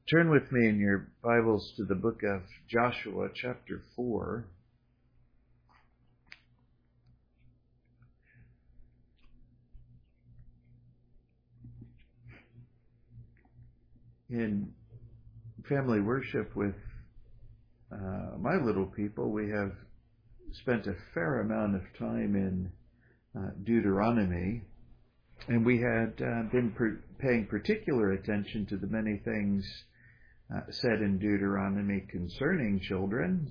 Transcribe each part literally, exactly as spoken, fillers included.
Turn with me in your Bibles to the book of Joshua, chapter four. In family worship with uh, my little people, we have spent a fair amount of time in uh, Deuteronomy, and we had uh, been per- paying particular attention to the many things Uh, said in Deuteronomy concerning children,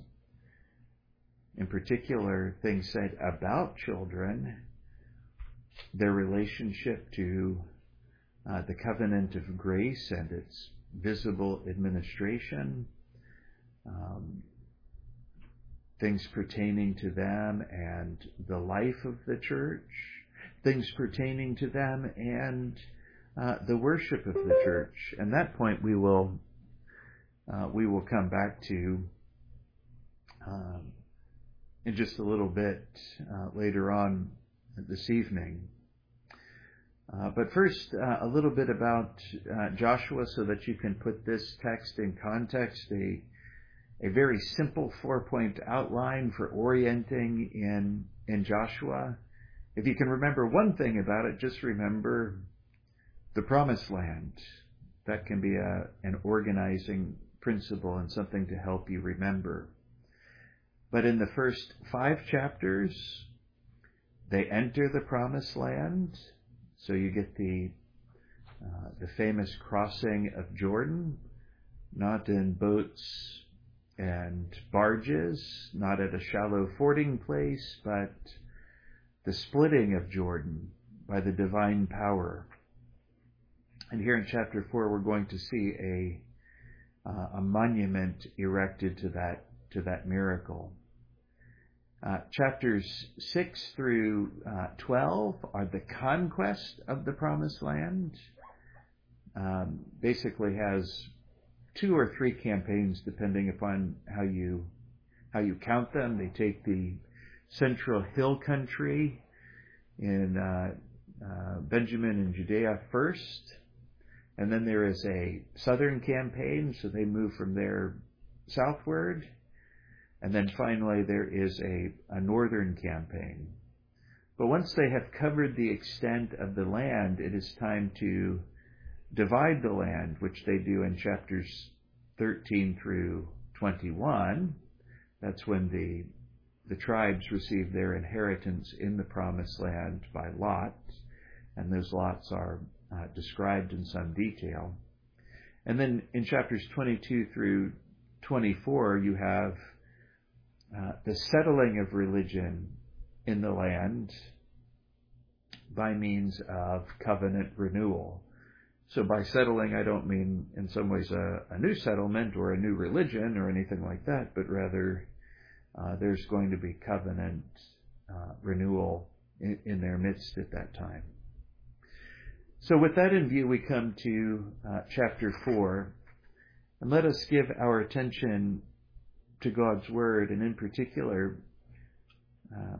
in particular things said about children, their relationship to uh, the covenant of grace and its visible administration, um, things pertaining to them and the life of the church, things pertaining to them and uh, the worship of the church. And that point we will Uh, we will come back to um, in just a little bit uh, later on this evening. Uh, but first, uh, a little bit about uh, Joshua so that you can put this text in context. A, a very simple four-point outline for orienting in, in Joshua. If you can remember one thing about it, just remember the Promised Land. That can be a, an organizing principle and something to help you remember. But in the first five chapters, they enter the Promised Land. So you get the uh, the famous crossing of Jordan, not in boats and barges, not at a shallow fording place, but the splitting of Jordan by the divine power. And here in chapter four, we're going to see a Uh, a monument erected to that to that miracle. Uh, chapters six through uh, twelve are the conquest of the Promised Land. Um, basically has two or three campaigns depending upon how you how you count them. They take the central hill country in uh, uh, Benjamin and Judea first. And then there is a southern campaign, so they move from there southward. And then finally there is a, a northern campaign. But once they have covered the extent of the land, it is time to divide the land, which they do in chapters thirteen through twenty-one. That's when the, the tribes receive their inheritance in the Promised Land by lot. And those lots are Uh, described in some detail. And then in chapters twenty-two through twenty-four, you have uh, the settling of religion in the land by means of covenant renewal. So by settling, I don't mean in some ways a, a new settlement or a new religion or anything like that, but rather uh, there's going to be covenant uh, renewal in, in their midst at that time. So with that in view, we come to uh, chapter four, and let us give our attention to God's Word, and in particular, uh,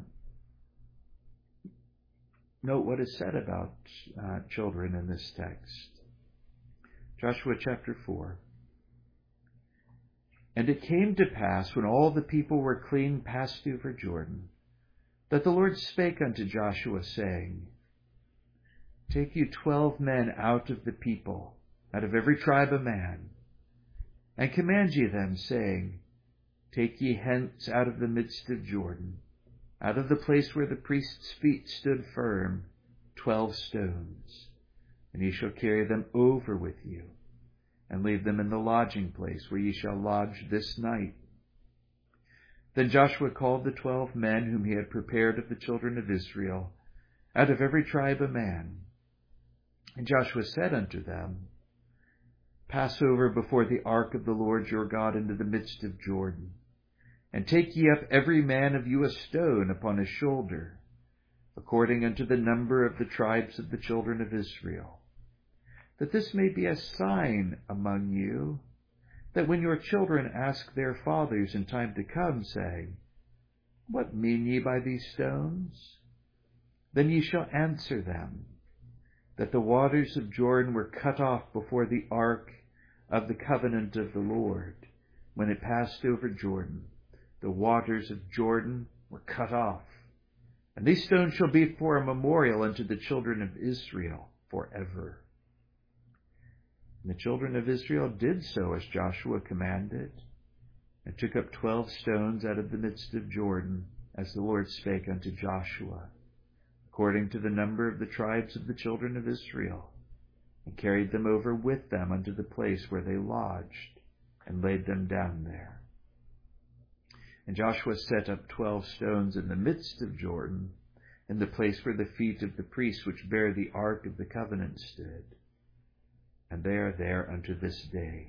note what is said about uh, children in this text. Joshua chapter four. And it came to pass, when all the people were clean passed over Jordan, that the Lord spake unto Joshua, saying, Take you twelve men out of the people, out of every tribe a man, and command ye them, saying, Take ye hence out of the midst of Jordan, out of the place where the priest's feet stood firm, twelve stones, and ye shall carry them over with you, and leave them in the lodging place where ye shall lodge this night. Then Joshua called the twelve men whom he had prepared of the children of Israel, out of every tribe a man. And Joshua said unto them, Pass over before the ark of the Lord your God into the midst of Jordan, and take ye up every man of you a stone upon his shoulder, according unto the number of the tribes of the children of Israel, that this may be a sign among you, that when your children ask their fathers in time to come, saying, What mean ye by these stones? Then ye shall answer them, that the waters of Jordan were cut off before the ark of the covenant of the Lord, when it passed over Jordan. The waters of Jordan were cut off. And these stones shall be for a memorial unto the children of Israel forever. And the children of Israel did so as Joshua commanded, and took up twelve stones out of the midst of Jordan, as the Lord spake unto Joshua, according to the number of the tribes of the children of Israel, and carried them over with them unto the place where they lodged, and laid them down there. And Joshua set up twelve stones in the midst of Jordan, in the place where the feet of the priests which bear the ark of the covenant stood. And they are there unto this day.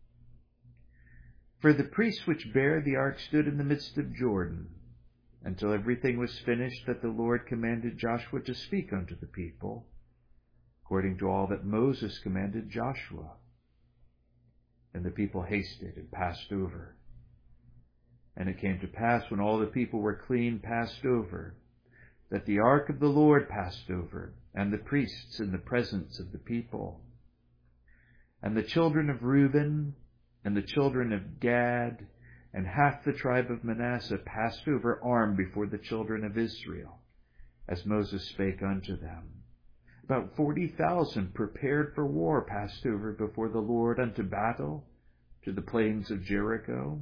For the priests which bear the ark stood in the midst of Jordan, until everything was finished that the Lord commanded Joshua to speak unto the people, according to all that Moses commanded Joshua. And the people hasted and passed over. And it came to pass, when all the people were clean passed over, that the ark of the Lord passed over, and the priests in the presence of the people. And the children of Reuben, and the children of Gad, and half the tribe of Manasseh passed over armed before the children of Israel, as Moses spake unto them. About forty thousand prepared for war passed over before the Lord unto battle, to the plains of Jericho.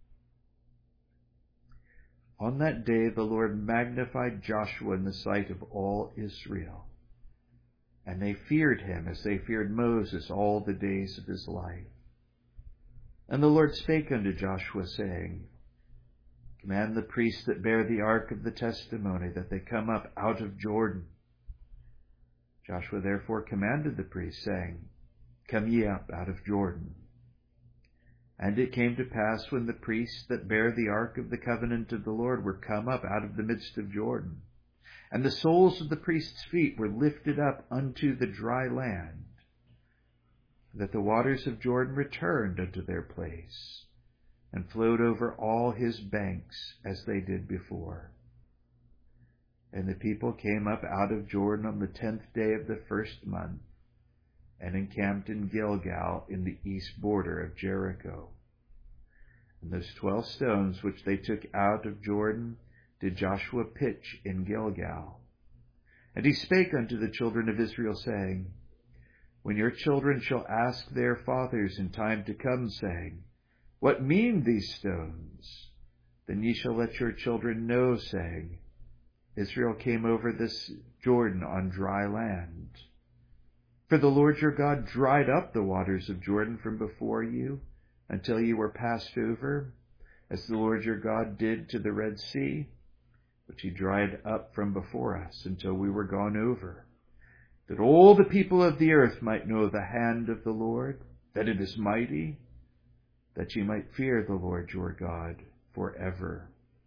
On that day the Lord magnified Joshua in the sight of all Israel, and they feared him as they feared Moses all the days of his life. And the Lord spake unto Joshua, saying, Command the priests that bear the ark of the testimony, that they come up out of Jordan. Joshua therefore commanded the priests, saying, Come ye up out of Jordan. And it came to pass, when the priests that bear the ark of the covenant of the Lord were come up out of the midst of Jordan, and the soles of the priests' feet were lifted up unto the dry land, that the waters of Jordan returned unto their place, and flowed over all his banks as they did before. And the people came up out of Jordan on the tenth day of the first month, and encamped in Gilgal in the east border of Jericho. And those twelve stones which they took out of Jordan did Joshua pitch in Gilgal. And he spake unto the children of Israel, saying, When your children shall ask their fathers in time to come, saying, What mean these stones? Then ye shall let your children know, saying, Israel came over this Jordan on dry land. For the Lord your God dried up the waters of Jordan from before you, until ye were passed over, as the Lord your God did to the Red Sea, which he dried up from before us, until we were gone over, that all the people of the earth might know the hand of the Lord, that it is mighty, that ye might fear the Lord your God forever.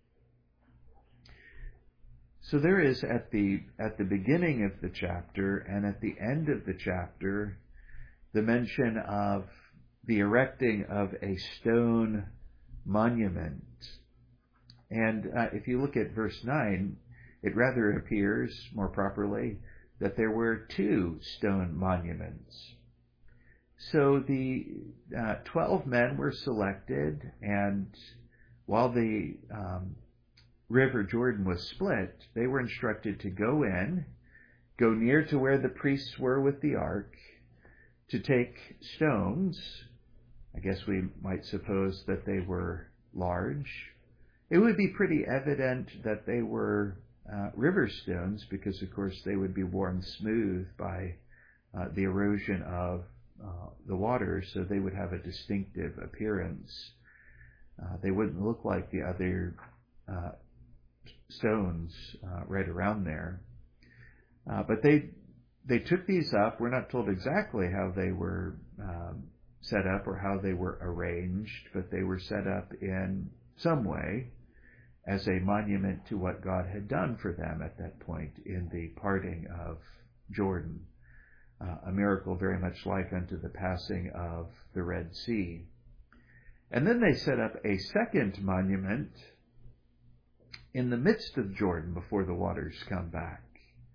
So there is at the at the beginning of the chapter and at the end of the chapter the mention of the erecting of a stone monument. And uh, if you look at verse nine, it rather appears more properly that there were two stone monuments. So the uh, twelve men were selected, and while the um, River Jordan was split, they were instructed to go in, go near to where the priests were with the ark, to take stones. I guess we might suppose that they were large. It would be pretty evident that they were uh, river stones, because of course they would be worn smooth by uh, the erosion of uh, the water, so they would have a distinctive appearance. Uh, they wouldn't look like the other uh, stones uh, right around there. Uh, but they they took these up. We're not told exactly how they were um, set up or how they were arranged, but they were set up in some way as a monument to what God had done for them at that point in the parting of Jordan, uh, a miracle very much like unto the passing of the Red Sea. And then they set up a second monument in the midst of Jordan before the waters come back.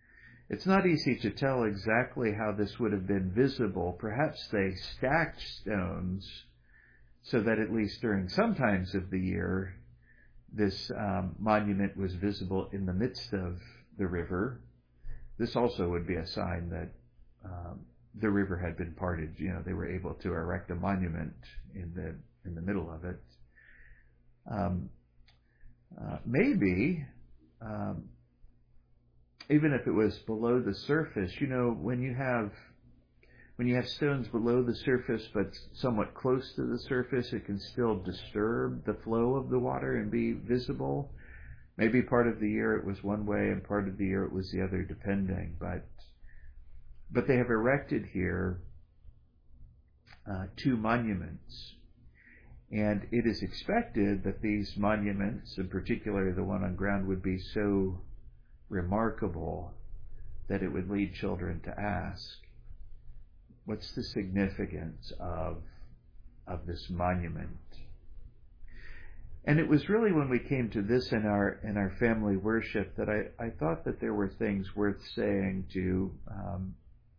It's not easy to tell exactly how this would have been visible. Perhaps they stacked stones so that at least during some times of the year, this um, monument was visible in the midst of the river. This also would be a sign that um, the river had been parted. You know, they were able to erect a monument in the in the middle of it. Um, uh, maybe, um, even if it was below the surface, you know, when you have when you have stones below the surface but somewhat close to the surface, it can still disturb the flow of the water and be visible. Maybe part of the year it was one way and part of the year it was the other, depending. But but they have erected here uh, two monuments. And it is expected that these monuments, in particular the one on ground, would be so remarkable that it would lead children to ask, what's the significance of, of this monument? And it was really when we came to this in our in our family worship that I, I thought that there were things worth saying to um,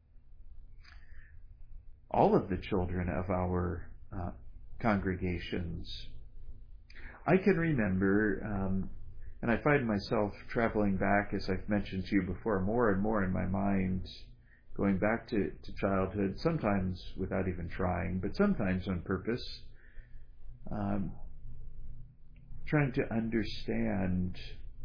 all of the children of our uh, congregations. I can remember, um, and I find myself traveling back, as I've mentioned to you before, more and more in my mind, going back to, to childhood, sometimes without even trying, but sometimes on purpose, um, trying to understand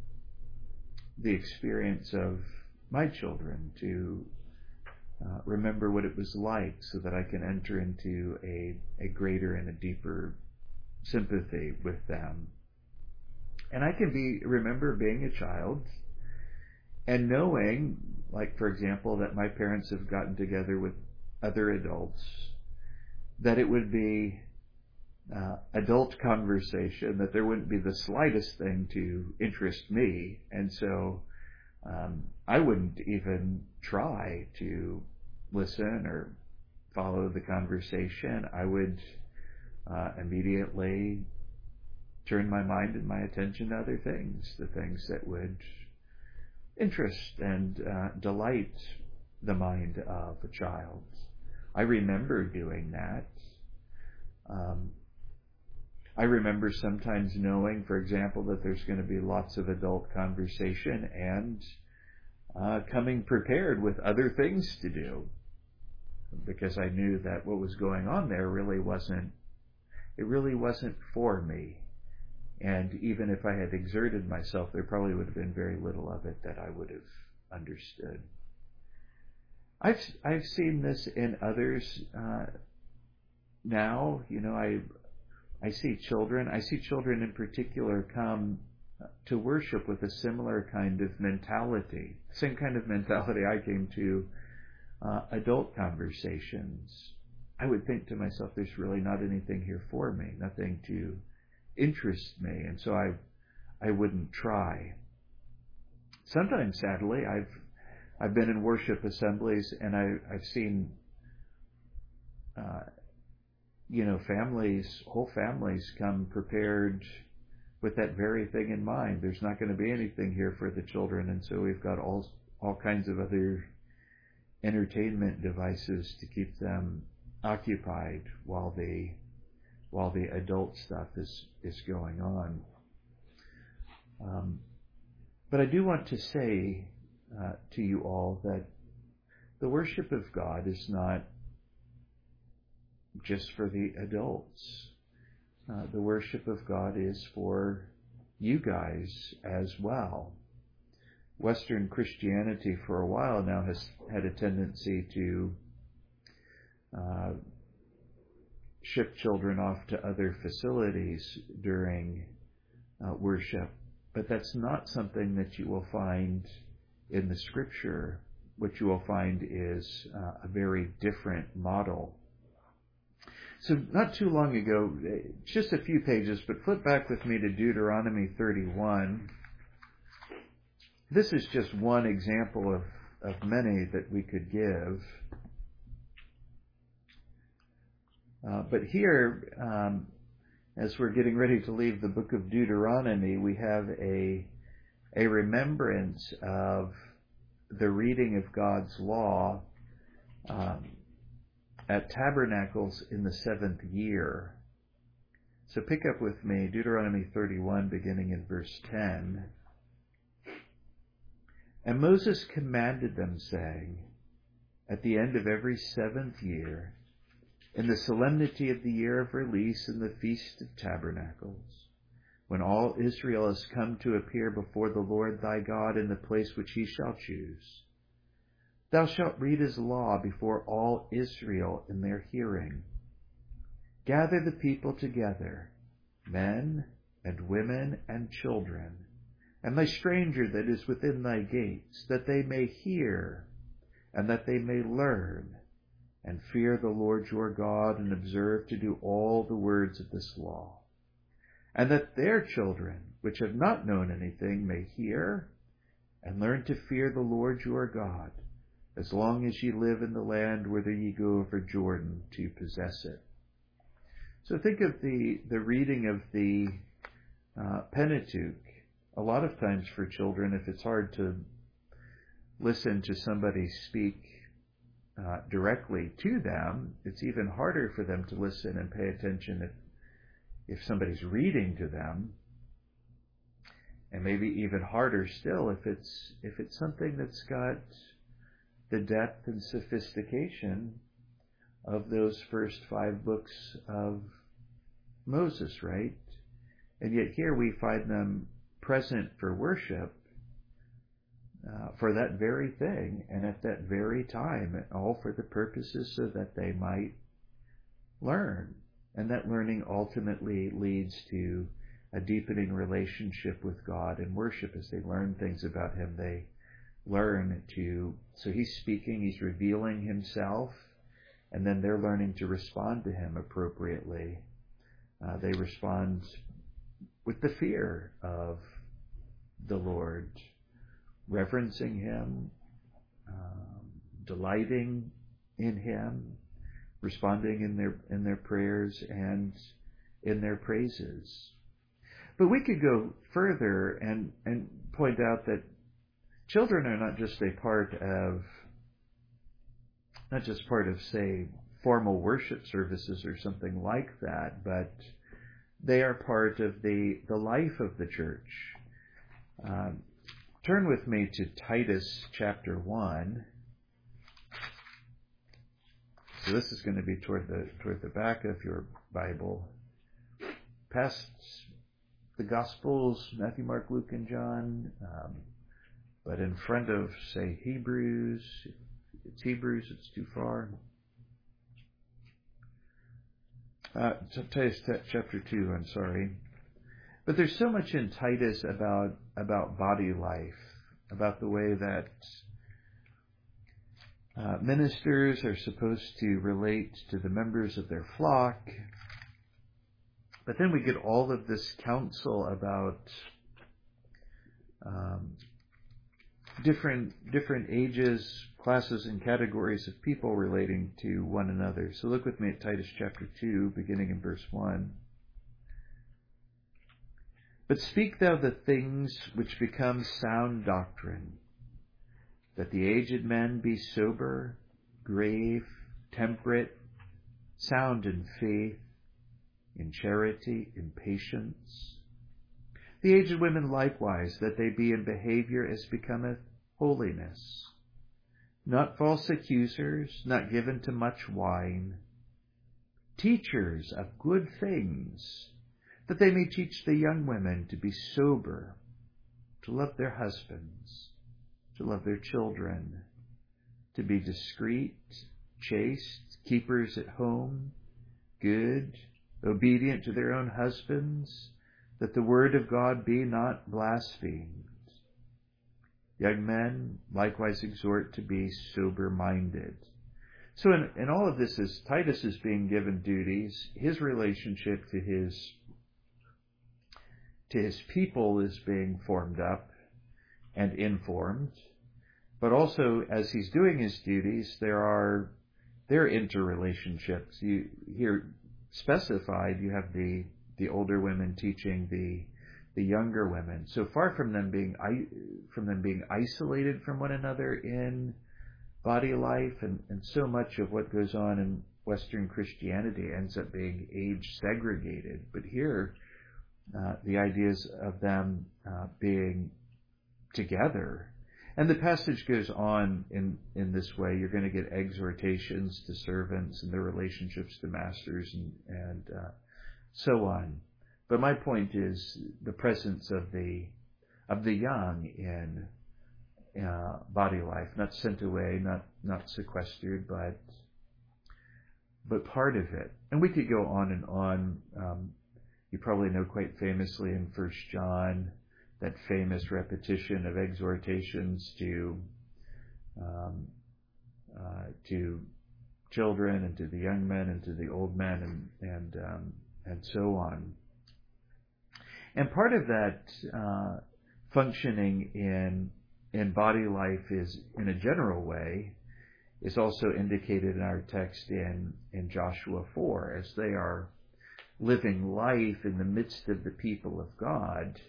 the experience of my children, to uh, remember what it was like so that I can enter into a, a greater and a deeper sympathy with them. And I can be remember being a child and knowing, like, for example, that my parents have gotten together with other adults, that it would be uh, adult conversation, that there wouldn't be the slightest thing to interest me. And so um, I wouldn't even try to listen or follow the conversation. I would uh, immediately turn my mind and my attention to other things, the things that would interest and uh, delight the mind of a child. I remember doing that. Um, I remember sometimes knowing, for example, that there's going to be lots of adult conversation and uh, coming prepared with other things to do, because I knew that what was going on there really wasn't, it really wasn't for me. And even if I had exerted myself, there probably would have been very little of it that I would have understood. I've I've seen this in others uh, now. You know, I I see children. I see children in particular come to worship with a similar kind of mentality, same kind of mentality I came to uh, adult conversations. I would think to myself, there's really not anything here for me, nothing to interest me, and so I I wouldn't try. Sometimes, sadly, I've I've been in worship assemblies and I, I've seen uh, you know families, whole families come prepared with that very thing in mind. There's not going to be anything here for the children, and so we've got all all kinds of other entertainment devices to keep them occupied while the while the adult stuff is, is going on. Um, but I do want to say uh, to you all that the worship of God is not just for the adults. Uh, the worship of God is for you guys as well. Western Christianity for a while now has had a tendency to uh, ship children off to other facilities during uh, worship. But that's not something that you will find in the Scripture. What you will find is uh, a very different model. So not too long ago, just a few pages, but flip back with me to Deuteronomy thirty-one. This is just one example of, of many that we could give. Uh, but here, um, as we're getting ready to leave the book of Deuteronomy, we have a a remembrance of the reading of God's law um, at Tabernacles in the seventh year. So pick up with me Deuteronomy thirty-one, beginning in verse ten. And Moses commanded them, saying, at the end of every seventh year, in the solemnity of the year of release and the feast of tabernacles, when all Israel has come to appear before the Lord thy God in the place which he shall choose, thou shalt read his law before all Israel in their hearing. Gather the people together, men and women and children, and thy stranger that is within thy gates, that they may hear, and that they may learn, and fear the Lord your God, and observe to do all the words of this law. And that their children, which have not known anything, may hear, and learn to fear the Lord your God, as long as ye live in the land whither ye go over Jordan to possess it. So think of the, the reading of the uh, Pentateuch. A lot of times for children, if it's hard to listen to somebody speak uh, directly to them, it's even harder for them to listen and pay attention if, if somebody's reading to them. And maybe even harder still if it's if it's something that's got the depth and sophistication of those first five books of Moses, right? And yet here we find them present for worship uh, for that very thing and at that very time, all for the purposes so that they might learn. And that learning ultimately leads to a deepening relationship with God and worship. As they learn things about him, they learn to, so he's speaking, he's revealing himself, and then they're learning to respond to him appropriately. Uh, they respond with the fear of the Lord, reverencing him, um, delighting in him, responding in their in their prayers and in their praises. But we could go further and, and point out that children are not just a part of, not just part of, say, formal worship services or something like that, but they are part of the, the life of the church. Um, turn with me to Titus chapter one. So this is going to be toward the toward the back of your Bible, past the Gospels, Matthew, Mark, Luke, and John, um, but in front of, say, Hebrews. If it's Hebrews, it's too far. Uh, Titus chapter two, I'm sorry. But there's so much in Titus about about body life, about the way that uh, ministers are supposed to relate to the members of their flock. But then we get all of this counsel about um, different different ages, classes, and categories of people relating to one another. So look with me at Titus chapter two, beginning in verse one. But speak thou the things which become sound doctrine, that the aged men be sober, grave, temperate, sound in faith, in charity, in patience. The aged women likewise, that they be in behavior as becometh holiness, not false accusers, not given to much wine, teachers of good things, that they may teach the young women to be sober, to love their husbands, to love their children, to be discreet, chaste, keepers at home, good, obedient to their own husbands, that the word of God be not blasphemed. Young men likewise exhort to be sober-minded. So in, in all of this, as Titus is being given duties, his relationship to his to his people is being formed up and informed. But also, as he's doing his duties, there are there are interrelationships. You here specified, you have the the older women teaching the the younger women. So far from them being from them being isolated from one another in body life, and, and so much of what goes on in Western Christianity ends up being age segregated. But here, uh, the ideas of them uh, being together. And the passage goes on in, in this way. You're going to get exhortations to servants and their relationships to masters and, and uh, so on. But my point is the presence of the of the young in uh, body life, not sent away, not not sequestered, but but part of it. And we could go on and on. Um, you probably know quite famously in First John, that famous repetition of exhortations to um, uh, to children and to the young men and to the old men and and um, and so on. And part of that uh, functioning in in body life is, in a general way, is also indicated in our text in in Joshua four, as they are living life in the midst of the people of God.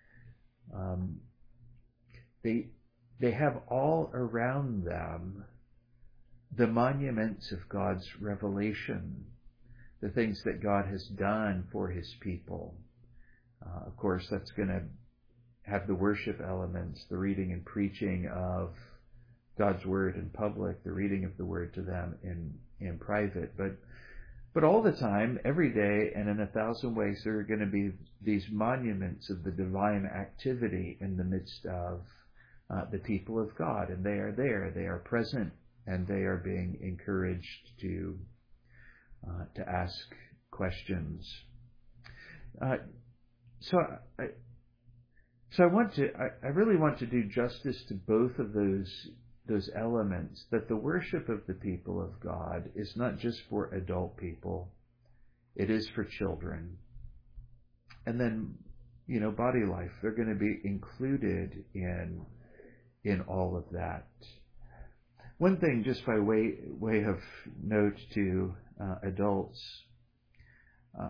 Um, they they have all around them the monuments of God's revelation, the things that God has done for His people. Uh, of course, that's going to have the worship elements, the reading and preaching of God's Word in public, the reading of the Word to them in in private. But but all the time, every day, and in a thousand ways, there are going to be these monuments of the divine activity in the midst of uh, the people of God. And they are there, they are present, and they are being encouraged to uh, to ask questions. Uh, so I, so I want to, I, I really want to do justice to both of those those elements, that the worship of the people of God is not just for adult people, it is for children. And then, you know, body life, they're going to be included in in all of that. One thing, just by way way of note to uh, adults, uh,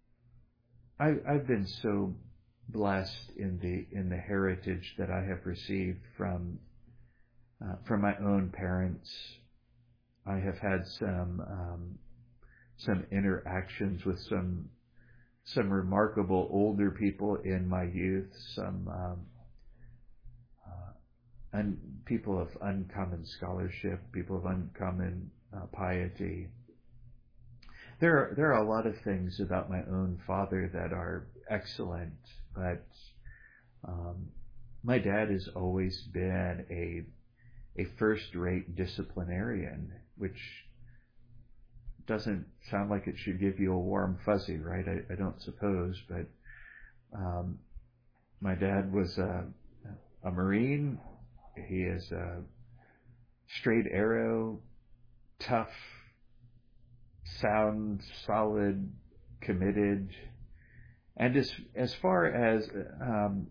I, I've been so blessed in the in the heritage that I have received from uh, from my own parents. I have had some um, some interactions with some some remarkable older people in my youth, some um, uh, un, people of uncommon scholarship, people of uncommon uh, piety. There are, there are a lot of things about my own father that are excellent, but um, my dad has always been a a first-rate disciplinarian, which doesn't sound like it should give you a warm fuzzy, right? I, I don't suppose, but um, my dad was a, a Marine. He is a straight arrow, tough, sound, solid, committed. And as as far as um,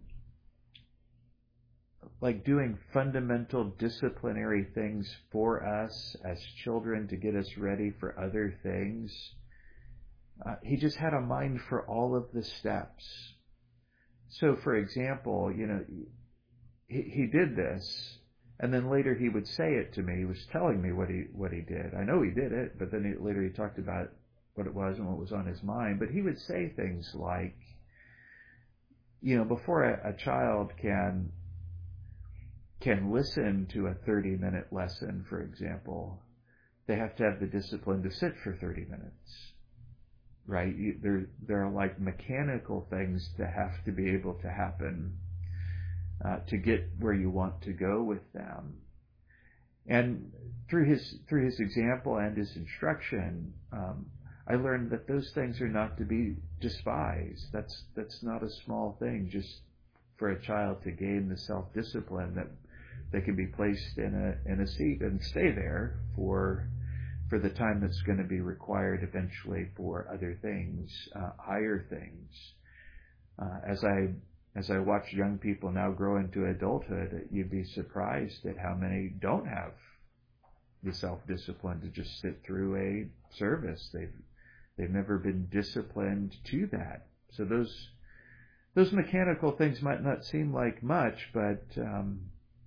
like doing fundamental disciplinary things for us as children to get us ready for other things, uh, he just had a mind for all of the steps. So, for example, you know, he, he did this, and then later he would say it to me. He was telling me what he what he did. I know he did it, but then he, later he talked about what it was and what was on his mind. But he would say things like, you know, before a, a child can can listen to a thirty-minute lesson, for example, they have to have the discipline to sit for thirty minutes, right? You, there, there are like mechanical things that have to be able to happen uh, to get where you want to go with them. And through his through his example and his instruction, um, I learned that those things are not to be despised. That's that's not a small thing, just for a child to gain the self-discipline that they can be placed in a in a seat and stay there for for the time that's going to be required eventually for other things, uh, higher things. Uh, as I as I watch young people now grow into adulthood, you'd be surprised at how many don't have the self-discipline to just sit through a service. They've they've never been disciplined to that. So those those mechanical things might not seem like much, but um,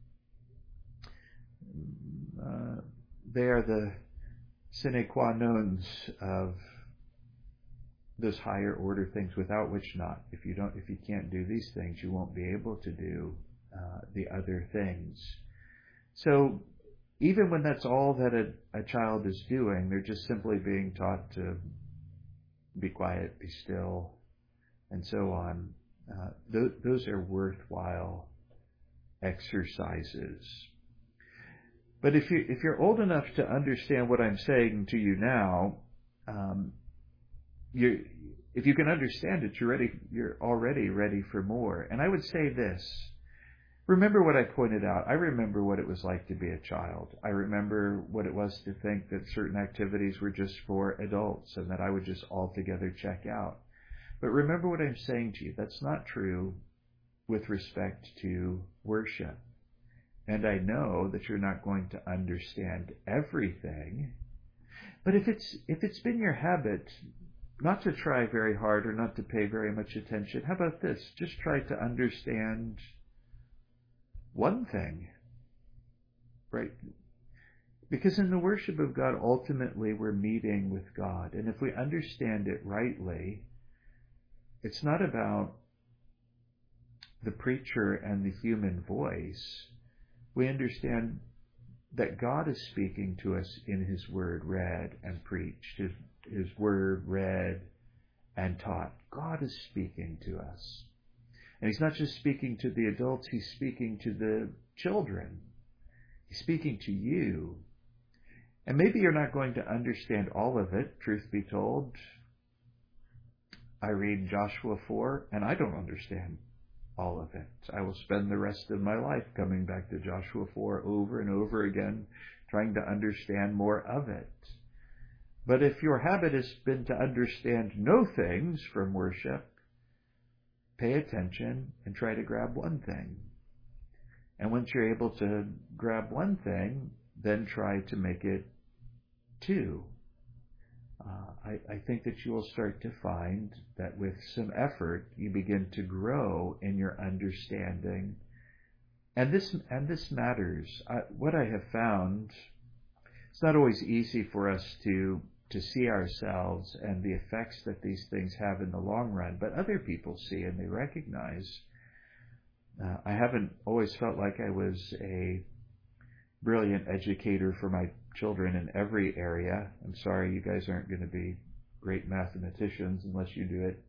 uh, they are the sine qua nons of those higher order things, without which not. If you don't, if you can't do these things, you won't be able to do uh, the other things. So even when that's all that a, a child is doing, they're just simply being taught to be quiet, be still, and so on. Uh, th- those are worthwhile exercises. But if you if you're old enough to understand what I'm saying to you now, um, you if you can understand it, you're ready. You're already ready for more. And I would say this: remember what I pointed out. I remember what it was like to be a child. I remember what it was to think that certain activities were just for adults and that I would just altogether check out. But remember what I'm saying to you. That's not true with respect to worship. And I know that you're not going to understand everything. But if it's if it's been your habit not to try very hard or not to pay very much attention, how about this? Just try to understand one thing, right? Because in the worship of God, ultimately we're meeting with God. And if we understand it rightly, it's not about the preacher and the human voice. We understand that God is speaking to us in His Word read and preached, His, His Word read and taught. God is speaking to us. And He's not just speaking to the adults, He's speaking to the children. He's speaking to you. And maybe you're not going to understand all of it, truth be told. I read Joshua four, and I don't understand all of it. I will spend the rest of my life coming back to Joshua four over and over again, trying to understand more of it. But if your habit has been to understand no things from worship, pay attention and try to grab one thing. And once you're able to grab one thing, then try to make it two. Uh, I, I think that you will start to find that with some effort, you begin to grow in your understanding. And this and this matters. I, what I have found, it's not always easy for us to to see ourselves and the effects that these things have in the long run, but other people see and they recognize. Uh, I haven't always felt like I was a brilliant educator for my children in every area. I'm sorry, you guys aren't going to be great mathematicians unless you do it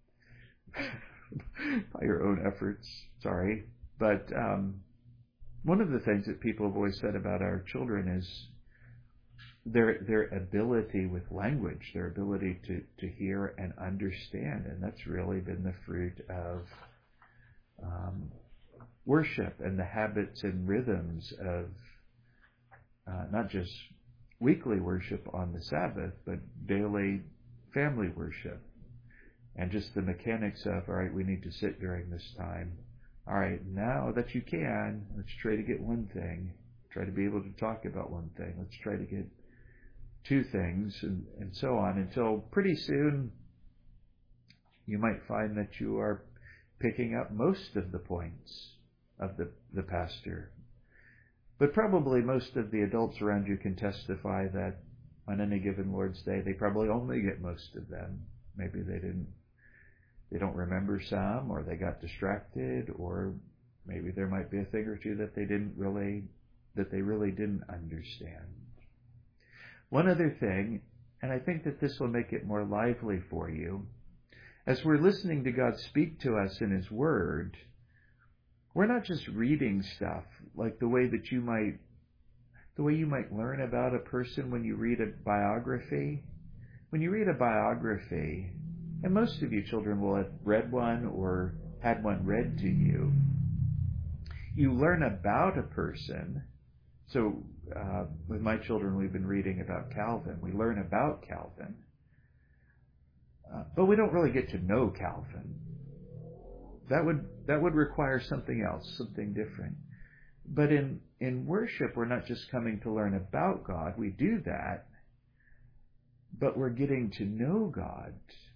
by your own efforts. Sorry. But um, one of the things that people have always said about our children is their their ability with language, their ability to, to hear and understand. And that's really been the fruit of um, worship and the habits and rhythms of uh, not just weekly worship on the Sabbath, but daily family worship. And just the mechanics of, all right, we need to sit during this time. All right, now that you can, let's try to get one thing. Try to be able to talk about one thing. Let's try to get two things, and, and so on, until pretty soon you might find that you are picking up most of the points of the, the pastor. But probably most of the adults around you can testify that on any given Lord's Day, they probably only get most of them. Maybe they didn't, they don't remember some, or they got distracted, or maybe there might be a thing or two that they didn't really, that they really didn't understand. One other thing, and I think that this will make it more lively for you, as we're listening to God speak to us in His Word, we're not just reading stuff like the way that you might, the way you might learn about a person when you read a biography. When you read a biography, and most of you children will have read one or had one read to you, you learn about a person. So uh, with my children, we've been reading about Calvin. We learn about Calvin. Uh, but we don't really get to know Calvin. That would that would require something else, something different. But in, in worship, we're not just coming to learn about God. We do that, but we're getting to know God.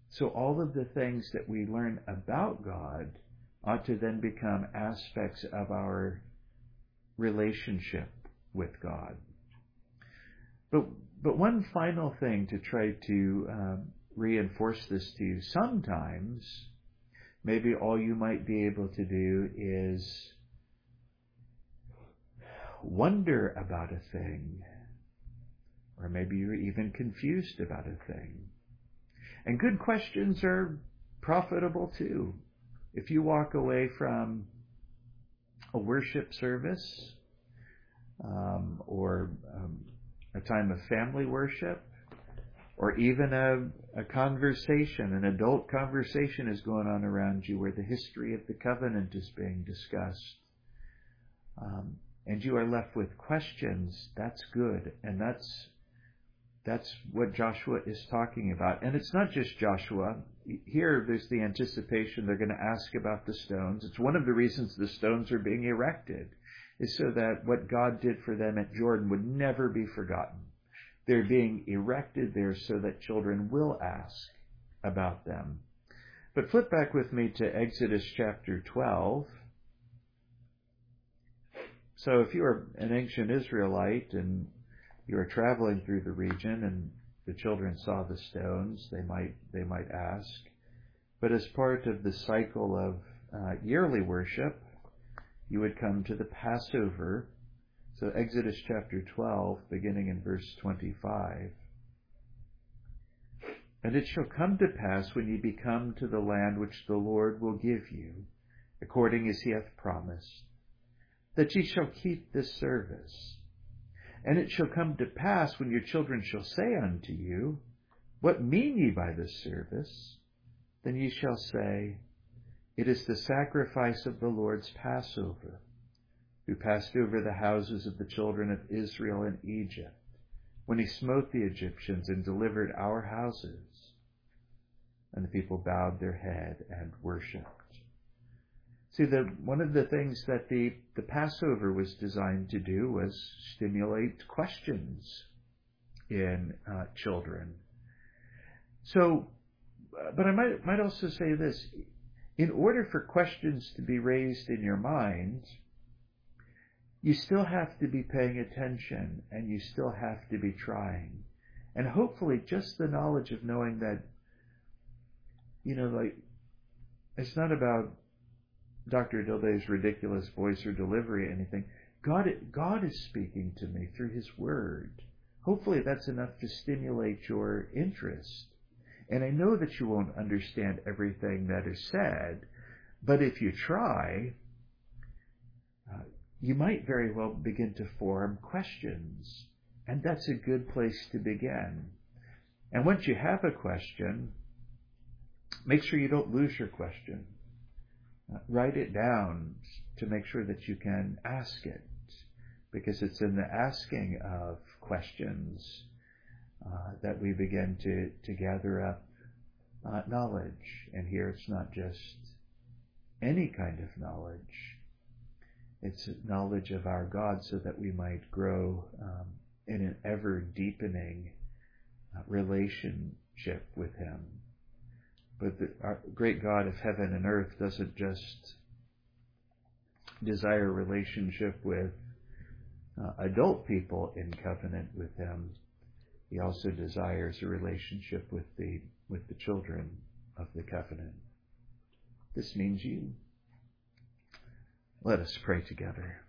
So all of the things that we learn about God ought to then become aspects of our relationship with God. But but one final thing to try to um, reinforce this to you. Sometimes, maybe all you might be able to do is wonder about a thing, or maybe you're even confused about a thing. And good questions are profitable too. If you walk away from a worship service um, or um, a time of family worship, or even a, a conversation, an adult conversation is going on around you where the history of the covenant is being discussed, um, and you are left with questions, that's good. And that's that's what Joshua is talking about. And it's not just Joshua. Here there's the anticipation they're going to ask about the stones. It's one of the reasons the stones are being erected, is so that what God did for them at Jordan would never be forgotten. They're being erected there so that children will ask about them. But flip back with me to Exodus chapter twelve. So if you are an ancient Israelite and you are traveling through the region and the children saw the stones, they might they might ask. But as part of the cycle of uh, yearly worship, you would come to the Passover. So Exodus chapter twelve, beginning in verse twenty-five. And it shall come to pass when ye be come to the land which the Lord will give you, according as he hath promised, that ye shall keep this service. And it shall come to pass when your children shall say unto you, What mean ye by this service? Then ye shall say, It is the sacrifice of the Lord's Passover, who passed over the houses of the children of Israel in Egypt, when he smote the Egyptians and delivered our houses. And the people bowed their head and worshipped. See, the, one of the things that the, the Passover was designed to do was stimulate questions in uh, children. So, but I might, might also say this. In order for questions to be raised in your mind, you still have to be paying attention, and you still have to be trying. And hopefully just the knowledge of knowing that, you know, like, it's not about Doctor Dilday's ridiculous voice or delivery or anything. God, God is speaking to me through his word. Hopefully that's enough to stimulate your interest. And I know that you won't understand everything that is said, but if you try, uh, you might very well begin to form questions. And that's a good place to begin. And once you have a question, make sure you don't lose your question. Uh, write it down to make sure that you can ask it, because it's in the asking of questions uh, that we begin to, to gather up uh, knowledge. And here it's not just any kind of knowledge. It's knowledge of our God so that we might grow um, in an ever-deepening uh, relationship with him. But the, our great God of heaven and earth doesn't just desire a relationship with uh, adult people in covenant with him. He also desires a relationship with the with the children of the covenant. This means you. Let us pray together.